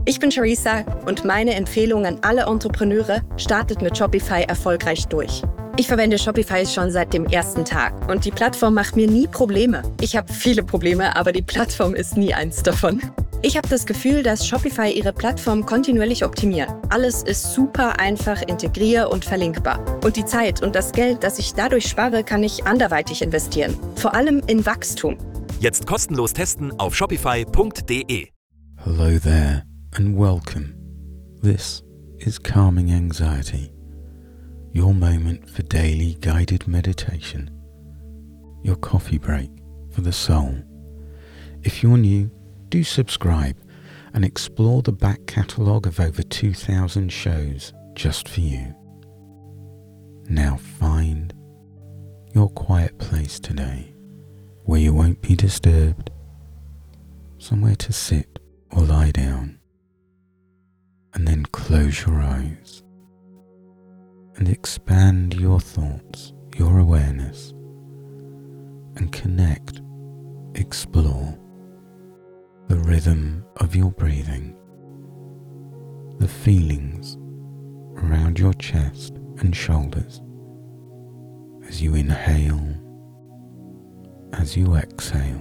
Ich bin Charissa und meine Empfehlung an alle Entrepreneure: startet mit Shopify erfolgreich durch. Ich verwende Shopify schon seit dem ersten Tag und die Plattform macht mir nie Probleme. Ich habe viele Probleme, aber die Plattform ist nie eins davon. Ich habe das Gefühl, dass Shopify ihre Plattform kontinuierlich optimiert. Alles ist super einfach integrier- und verlinkbar. Und die Zeit und das Geld, das ich dadurch spare, kann ich anderweitig investieren. Vor allem in Wachstum. Jetzt kostenlos testen auf shopify.de. Hello there and welcome. This is Calming Anxiety, your moment for daily guided meditation, your coffee break for the soul. If you're new, do subscribe and explore the back catalogue of over 2,000 shows just for you. Now find your quiet place today where you won't be disturbed, somewhere to sit or lie down, and then close your eyes and expand your thoughts, your awareness, and connect, explore the rhythm of your breathing, the feelings around your chest and shoulders as you inhale, as you exhale.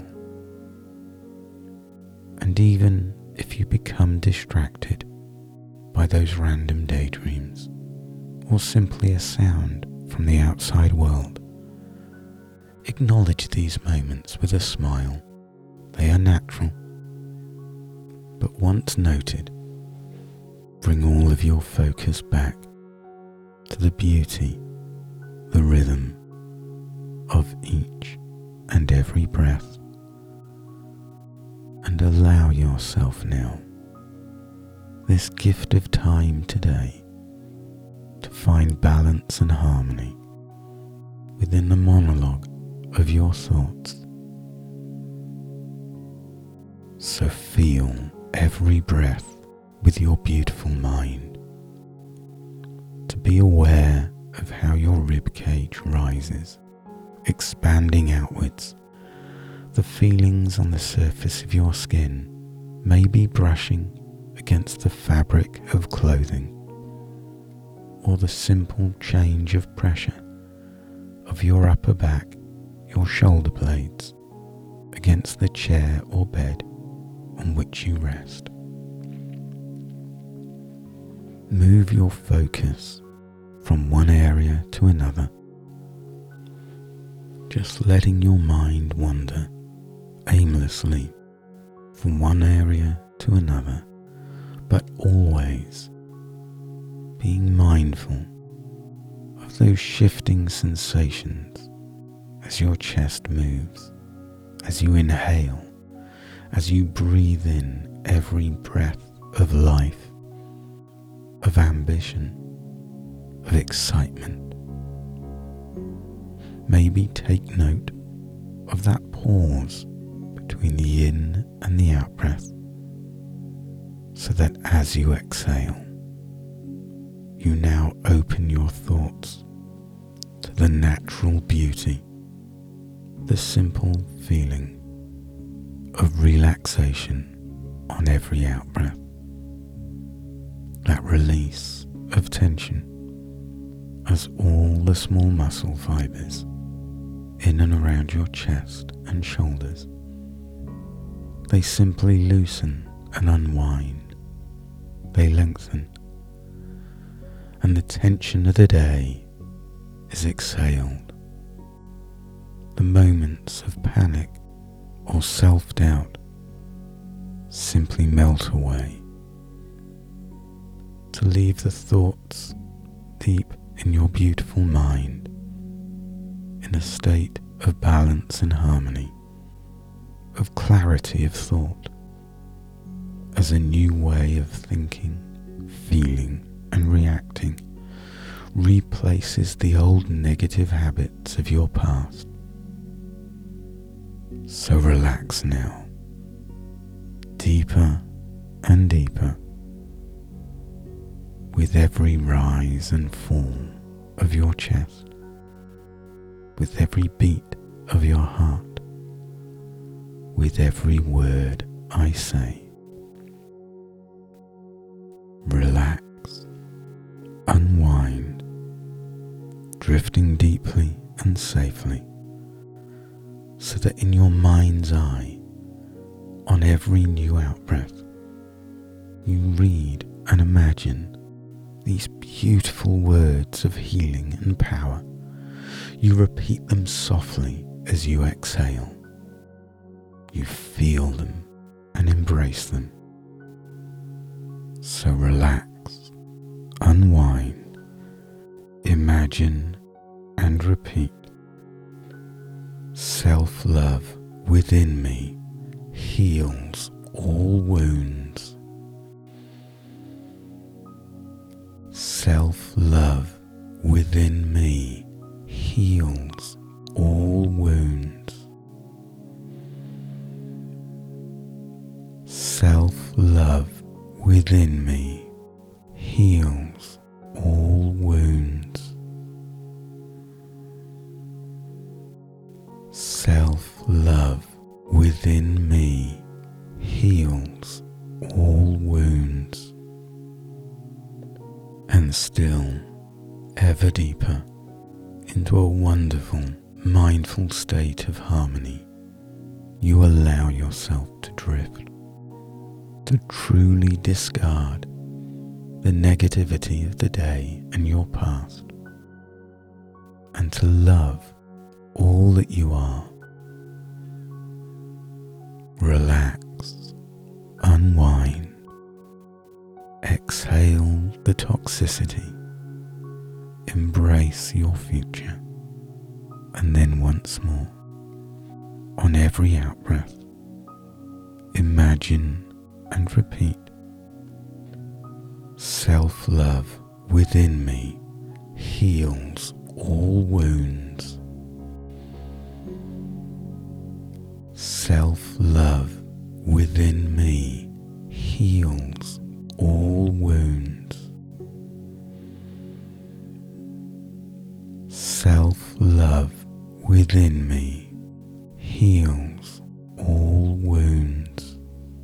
And even if you become distracted by those random daydreams, or simply a sound from the outside world, acknowledge these moments with a smile. They are natural. But once noted, bring all of your focus back to the beauty, the rhythm of each and every breath, and allow yourself now, this gift of time today, to find balance and harmony within the monologue of your thoughts. So feel every breath with your beautiful mind, to be aware of how your ribcage rises, expanding outwards. The feelings on the surface of your skin may be brushing against the fabric of clothing, or the simple change of pressure of your upper back, your shoulder blades, against the chair or bed on which you rest. Move your focus from one area to another, just letting your mind wander aimlessly from one area to another, but always being mindful of those shifting sensations as your chest moves, as you inhale, as you breathe in every breath of life, of ambition, of excitement. Maybe take note of that pause between the in and the out breath, so that as you exhale, you now open your thoughts to the natural beauty, the simple feeling of relaxation on every out breath, that release of tension as all the small muscle fibers in and around your chest and shoulders, they simply loosen and unwind, they lengthen, and the tension of the day is exhaled. The moments of panic or self-doubt simply melt away, to leave the thoughts deep in your beautiful mind in a state of balance and harmony, of clarity of thought, as a new way of thinking, feeling and reacting replaces the old negative habits of your past. So relax now, deeper and deeper, with every rise and fall of your chest, with every beat of your heart, with every word I say. drifting deeply and safely, so that in your mind's eye, on every new out-breath, you read and imagine these beautiful words of healing and power. You repeat them softly as you exhale. You feel them and embrace them. So relax, unwind, imagine and repeat. Self-love within me heals all wounds. Self-love within me heals all wounds. Self-love within me heals all wounds. Self-love within me heals all wounds. And still, ever deeper, into a wonderful, mindful state of harmony, you allow yourself to drift, to truly discard the negativity of the day and your past, and to love all that you are. Relax, unwind, exhale the toxicity, embrace your future, and then once more, on every out-breath, imagine and repeat. Self-love within me heals all wounds. Self-love within me heals all wounds. Self-love within me heals all wounds.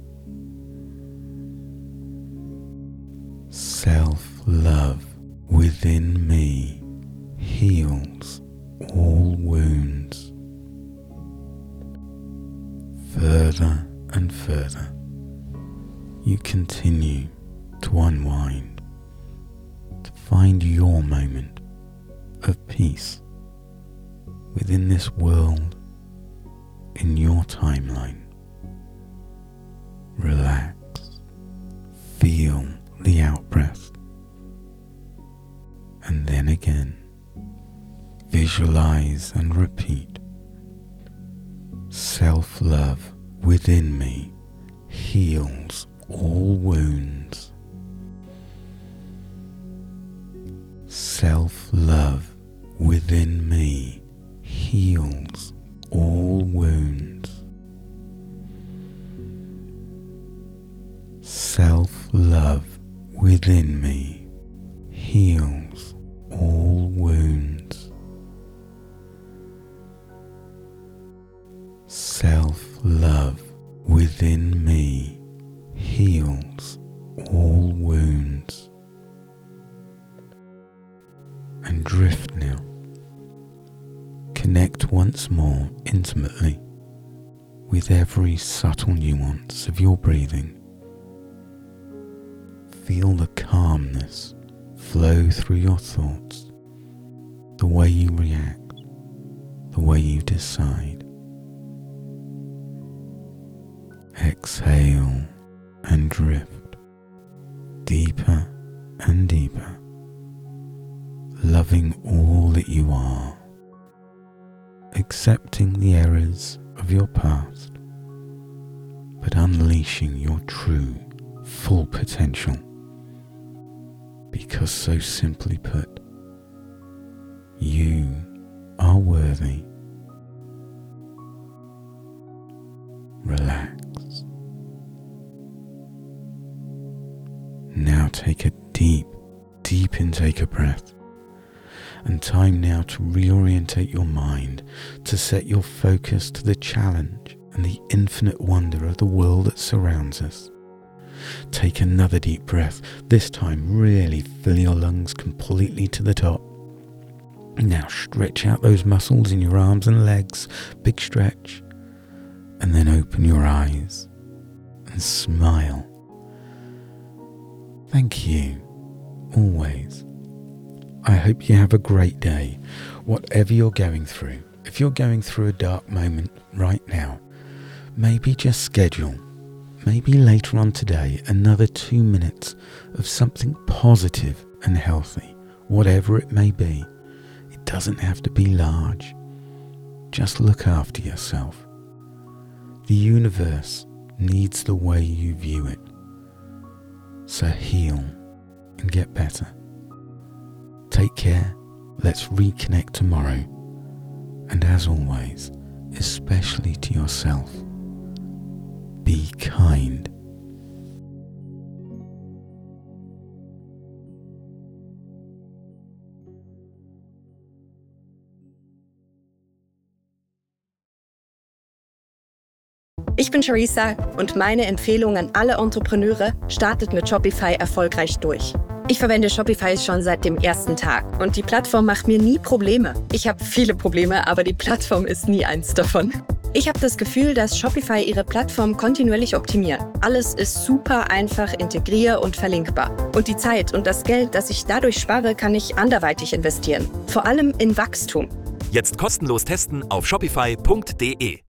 Self-love within me heals all wounds. Further and further, you continue to unwind, to find your moment of peace within this world, in your timeline. Relax, feel the out-breath, and then again, visualize and repeat. Self-love within me heals all wounds. Self-love within me heals all wounds. Self-love within me heals all wounds. Self-love within me heals all wounds. And drift now. Connect once more intimately with every subtle nuance of your breathing. Feel the calmness flow through your thoughts, the way you react, the way you decide. Exhale and drift deeper and deeper, loving all that you are, accepting the errors of your past, but unleashing your true, full potential. Because so simply put, you are worthy. Relax. Now take a deep intake of breath, and time now to reorientate your mind, to set your focus to the challenge and the infinite wonder of the world that surrounds us. Take another deep breath, this time really fill your lungs completely to the top, Now stretch out those muscles in your arms and legs, big stretch, and then open your eyes and smile. Thank you, always. I hope you have a great day, whatever you're going through. If you're going through a dark moment right now, maybe just schedule, maybe later on today, another 2 minutes of something positive and healthy, whatever it may be. It doesn't have to be large. Just look after yourself. The universe needs the way you view it. So heal and get better. Take care. Let's reconnect tomorrow. And as always, especially to yourself, be kind. Ich bin Charissa und meine Empfehlung an alle Entrepreneure: startet mit Shopify erfolgreich durch. Ich verwende Shopify schon seit dem ersten Tag und die Plattform macht mir nie Probleme. Ich habe viele Probleme, aber die Plattform ist nie eins davon. Ich habe das Gefühl, dass Shopify ihre Plattform kontinuierlich optimiert. Alles ist super einfach integrier- und verlinkbar. Und die Zeit und das Geld, das ich dadurch spare, kann ich anderweitig investieren. Vor allem in Wachstum. Jetzt kostenlos testen auf shopify.de.